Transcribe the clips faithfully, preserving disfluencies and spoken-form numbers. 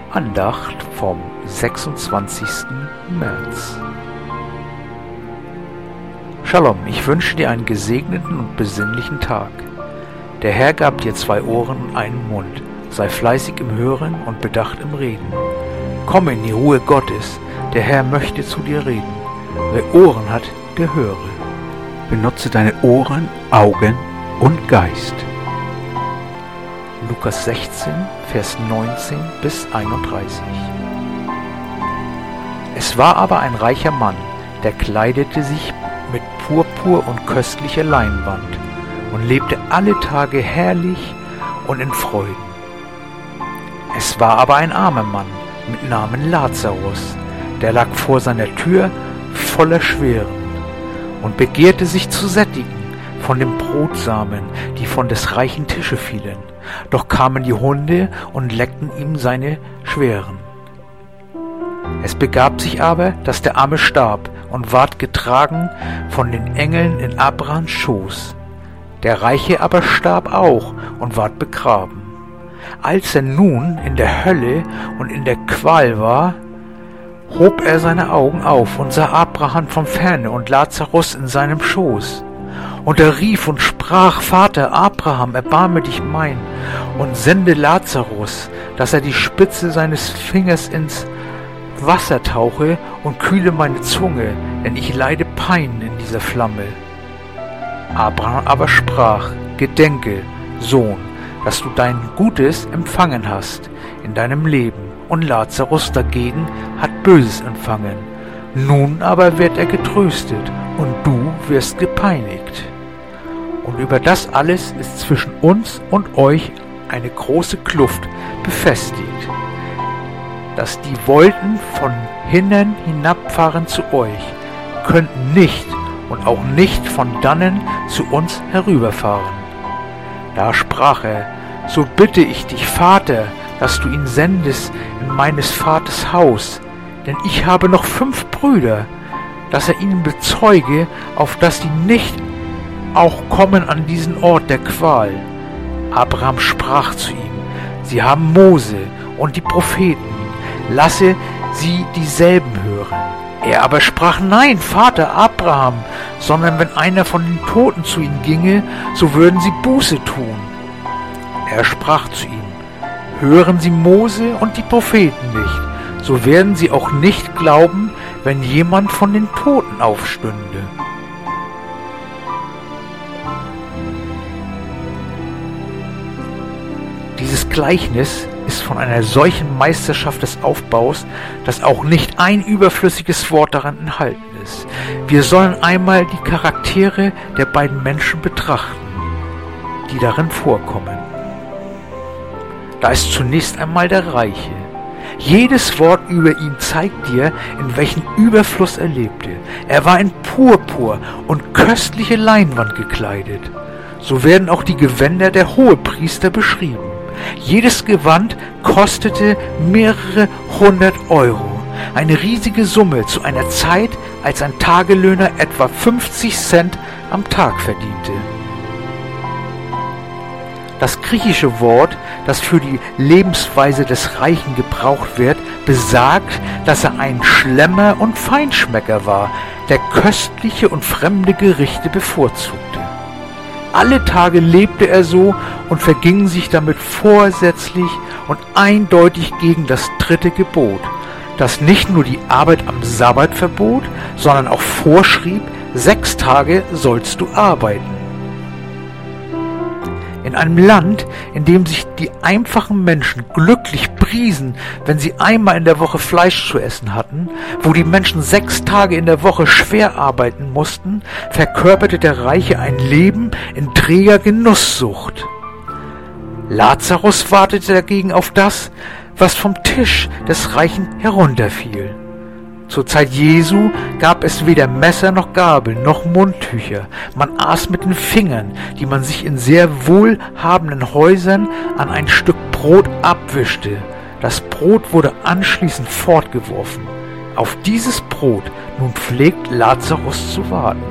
Andacht vom sechsundzwanzigsten März. Shalom, ich wünsche dir einen gesegneten und besinnlichen Tag. Der Herr gab dir zwei Ohren und einen Mund. Sei fleißig im Hören und bedacht im Reden. Komm in die Ruhe Gottes, der Herr möchte zu dir reden. Wer Ohren hat, der höre. Benutze deine Ohren, Augen und Geist. Lukas sechzehn, Vers neunzehn bis einunddreißig. Es war aber ein reicher Mann, der kleidete sich mit Purpur und köstlicher Leinwand und lebte alle Tage herrlich und in Freuden. Es war aber ein armer Mann mit Namen Lazarus, der lag vor seiner Tür voller Schweren und begehrte sich zu sättigen von den Brotsamen, die von des reichen Tische fielen. Doch kamen die Hunde und leckten ihm seine Schweren. Es begab sich aber, dass der Arme starb und ward getragen von den Engeln in Abrahams Schoß. Der Reiche aber starb auch und ward begraben. Als er nun in der Hölle und in der Qual war, hob er seine Augen auf und sah Abraham von ferne und Lazarus in seinem Schoß. Und er rief und sprach: Vater Abraham, erbarme dich mein und sende Lazarus, dass er die Spitze seines Fingers ins Wasser tauche und kühle meine Zunge, denn ich leide Pein in dieser Flamme. Abraham aber sprach: Gedenke, Sohn, dass du dein Gutes empfangen hast in deinem Leben, und Lazarus dagegen hat Böses empfangen. Nun aber wird er getröstet, und du wirst gepeinigt. Und über das alles ist zwischen uns und euch eine große Kluft befestigt, dass die wollten von hinnen hinabfahren zu euch, könnten nicht und auch nicht von dannen zu uns herüberfahren. Da sprach er: So bitte ich dich, Vater, dass du ihn sendest in meines Vaters Haus, denn ich habe noch fünf Brüder, dass er ihnen bezeuge, auf dass sie nicht auch kommen an diesen Ort der Qual. Abraham sprach zu ihm: Sie haben Mose und die Propheten, lasse sie dieselben hören. Er aber sprach: Nein, Vater Abraham, sondern wenn einer von den Toten zu ihnen ginge, so würden sie Buße tun. Er sprach zu ihm: Hören sie Mose und die Propheten nicht, so werden sie auch nicht glauben, wenn jemand von den Toten aufstünde. Dieses Gleichnis ist von einer solchen Meisterschaft des Aufbaus, dass auch nicht ein überflüssiges Wort daran enthalten ist. Wir sollen einmal die Charaktere der beiden Menschen betrachten, die darin vorkommen. Da ist zunächst einmal der Reiche. Jedes Wort über ihn zeigt dir, in welchem Überfluss er lebte. Er war in Purpur und köstliche Leinwand gekleidet. So werden auch die Gewänder der Hohepriester beschrieben. Jedes Gewand kostete mehrere hundert Euro. Eine riesige Summe zu einer Zeit, als ein Tagelöhner etwa fünfzig Cent am Tag verdiente. Das griechische Wort, das für die Lebensweise des Reichen gebraucht wird, besagt, dass er ein Schlemmer und Feinschmecker war, der köstliche und fremde Gerichte bevorzugte. Alle Tage lebte er so und verging sich damit vorsätzlich und eindeutig gegen das dritte Gebot, das nicht nur die Arbeit am Sabbat verbot, sondern auch vorschrieb: Sechs Tage sollst du arbeiten. In einem Land, in dem sich die einfachen Menschen glücklich priesen, wenn sie einmal in der Woche Fleisch zu essen hatten, wo die Menschen sechs Tage in der Woche schwer arbeiten mussten, verkörperte der Reiche ein Leben in träger Genusssucht. Lazarus wartete dagegen auf das, was vom Tisch des Reichen herunterfiel. Zur Zeit Jesu gab es weder Messer noch Gabel noch Mundtücher. Man aß mit den Fingern, die man sich in sehr wohlhabenden Häusern an ein Stück Brot abwischte. Das Brot wurde anschließend fortgeworfen. Auf dieses Brot nun pflegt Lazarus zu warten.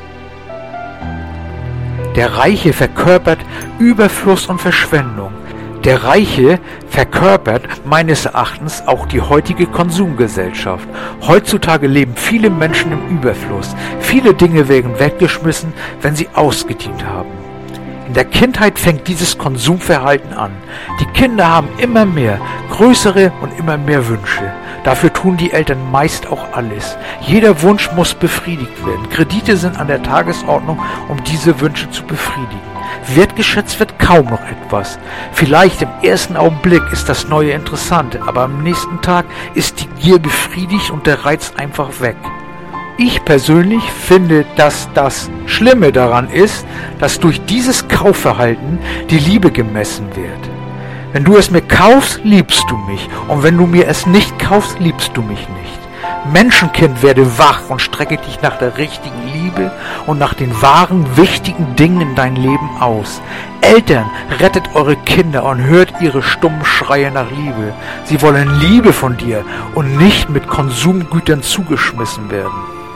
Der Reiche verkörpert Überfluss und Verschwendung. Der Reiche verkörpert meines Erachtens auch die heutige Konsumgesellschaft. Heutzutage leben viele Menschen im Überfluss. Viele Dinge werden weggeschmissen, wenn sie ausgedient haben. In der Kindheit fängt dieses Konsumverhalten an. Die Kinder haben immer mehr, größere und immer mehr Wünsche. Dafür tun die Eltern meist auch alles. Jeder Wunsch muss befriedigt werden. Kredite sind an der Tagesordnung, um diese Wünsche zu befriedigen. Wertgeschätzt wird kaum noch etwas. Vielleicht im ersten Augenblick ist das Neue interessant, aber am nächsten Tag ist die Gier befriedigt und der Reiz einfach weg. Ich persönlich finde, dass das Schlimme daran ist, dass durch dieses Kaufverhalten die Liebe gemessen wird. Wenn du es mir kaufst, liebst du mich, und wenn du mir es nicht kaufst, liebst du mich nicht. Menschenkind, werde wach und strecke dich nach der richtigen Liebe und nach den wahren, wichtigen Dingen in dein Leben aus. Eltern, rettet eure Kinder und hört ihre stummen Schreie nach Liebe. Sie wollen Liebe von dir und nicht mit Konsumgütern zugeschmissen werden.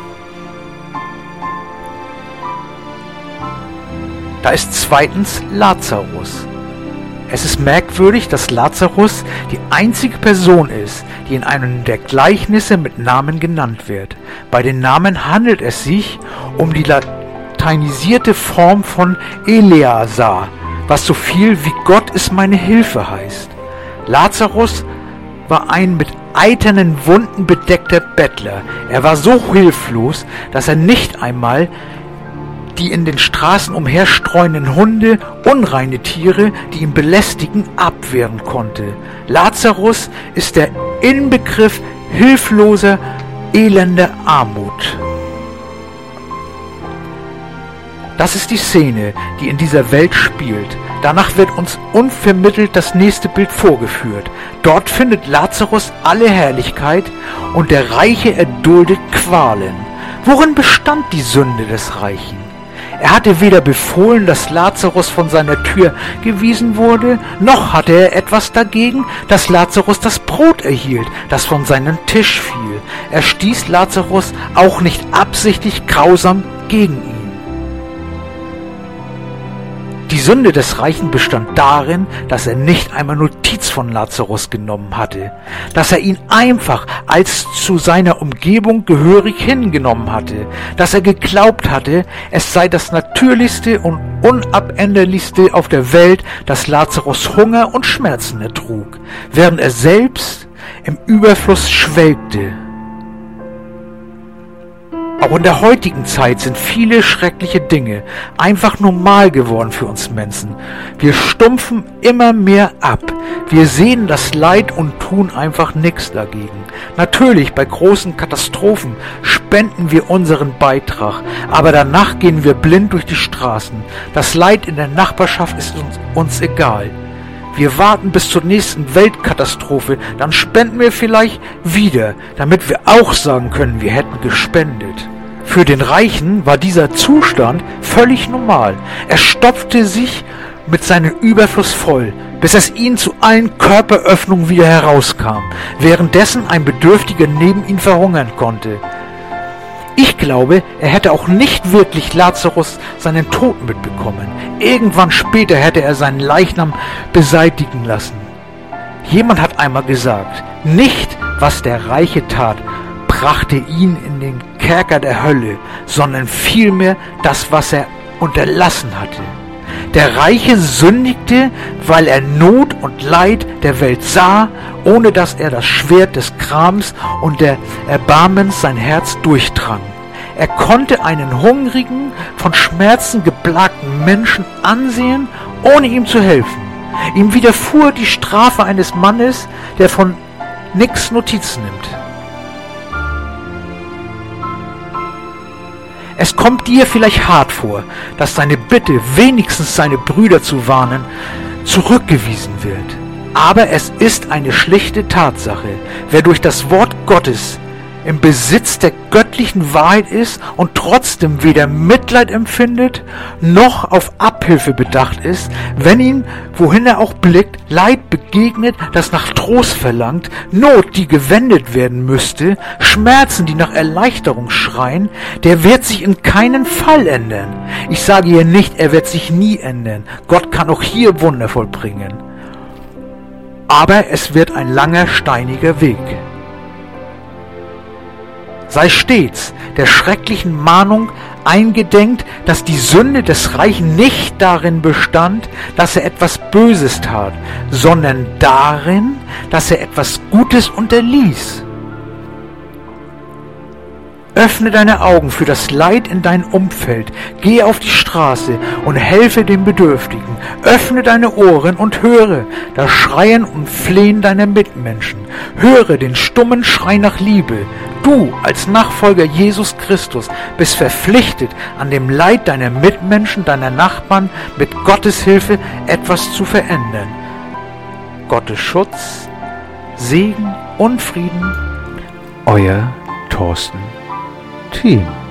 Da ist zweitens Lazarus. Es ist merkwürdig, dass Lazarus die einzige Person ist, die in einem der Gleichnisse mit Namen genannt wird. Bei den Namen handelt es sich um die lateinisierte Form von Eleazar, was so viel wie Gott ist meine Hilfe heißt. Lazarus war ein mit eiternen Wunden bedeckter Bettler. Er war so hilflos, dass er nicht einmal die in den Straßen umherstreuenden Hunde, unreine Tiere, die ihn belästigen, abwehren konnte. Lazarus ist der Inbegriff hilfloser, elender Armut. Das ist die Szene, die in dieser Welt spielt. Danach wird uns unvermittelt das nächste Bild vorgeführt. Dort findet Lazarus alle Herrlichkeit und der Reiche erduldet Qualen. Worin bestand die Sünde des Reichen? Er hatte weder befohlen, dass Lazarus von seiner Tür gewiesen wurde, noch hatte er etwas dagegen, dass Lazarus das Brot erhielt, das von seinem Tisch fiel. Er stieß Lazarus auch nicht absichtlich grausam gegen ihn. Die Sünde des Reichen bestand darin, dass er nicht einmal Notiz von Lazarus genommen hatte, dass er ihn einfach als zu seiner Umgebung gehörig hingenommen hatte, dass er geglaubt hatte, es sei das Natürlichste und Unabänderlichste auf der Welt, dass Lazarus Hunger und Schmerzen ertrug, während er selbst im Überfluss schwelgte. Auch in der heutigen Zeit sind viele schreckliche Dinge einfach normal geworden für uns Menschen. Wir stumpfen immer mehr ab. Wir sehen das Leid und tun einfach nichts dagegen. Natürlich, bei großen Katastrophen spenden wir unseren Beitrag, aber danach gehen wir blind durch die Straßen. Das Leid in der Nachbarschaft ist uns, uns egal. Wir warten bis zur nächsten Weltkatastrophe, dann spenden wir vielleicht wieder, damit wir auch sagen können, wir hätten gespendet. Für den Reichen war dieser Zustand völlig normal. Er stopfte sich mit seinem Überfluss voll, bis es ihn zu allen Körperöffnungen wieder herauskam, währenddessen ein Bedürftiger neben ihm verhungern konnte. Ich glaube, er hätte auch nicht wirklich Lazarus seinen Tod mitbekommen. Irgendwann später hätte er seinen Leichnam beseitigen lassen. Jemand hat einmal gesagt, nicht was der Reiche tat, brachte ihn in den Kerker der Hölle, sondern vielmehr das, was er unterlassen hatte. Der Reiche sündigte, weil er Not und Leid der Welt sah, ohne dass er das Schwert des Grams und der Erbarmens sein Herz durchdrang. Er konnte einen hungrigen, von Schmerzen geplagten Menschen ansehen, ohne ihm zu helfen. Ihm widerfuhr die Strafe eines Mannes, der von nichts Notiz nimmt. Es kommt dir vielleicht hart vor, dass deine Bitte, wenigstens seine Brüder zu warnen, zurückgewiesen wird. Aber es ist eine schlichte Tatsache. Wer durch das Wort Gottes im Besitz der göttlichen Wahrheit ist und trotzdem weder Mitleid empfindet, noch auf Abhilfe bedacht ist, wenn ihm, wohin er auch blickt, Leid begegnet, das nach Trost verlangt, Not, die gewendet werden müsste, Schmerzen, die nach Erleichterung schreien, der wird sich in keinen Fall ändern. Ich sage hier nicht, er wird sich nie ändern. Gott kann auch hier Wunder vollbringen. aber es wird ein langer, steiniger Weg. Sei stets der schrecklichen Mahnung eingedenk, dass die Sünde des Reichen nicht darin bestand, dass er etwas Böses tat, sondern darin, dass er etwas Gutes unterließ. Öffne deine Augen für das Leid in deinem Umfeld, gehe auf die Straße und helfe den Bedürftigen. Öffne deine Ohren und höre das Schreien und Flehen deiner Mitmenschen. Höre den stummen Schrei nach Liebe. Du als Nachfolger Jesus Christus bist verpflichtet, an dem Leid deiner Mitmenschen, deiner Nachbarn mit Gottes Hilfe etwas zu verändern. Gottes Schutz, Segen und Frieden. Euer Thorsten Team.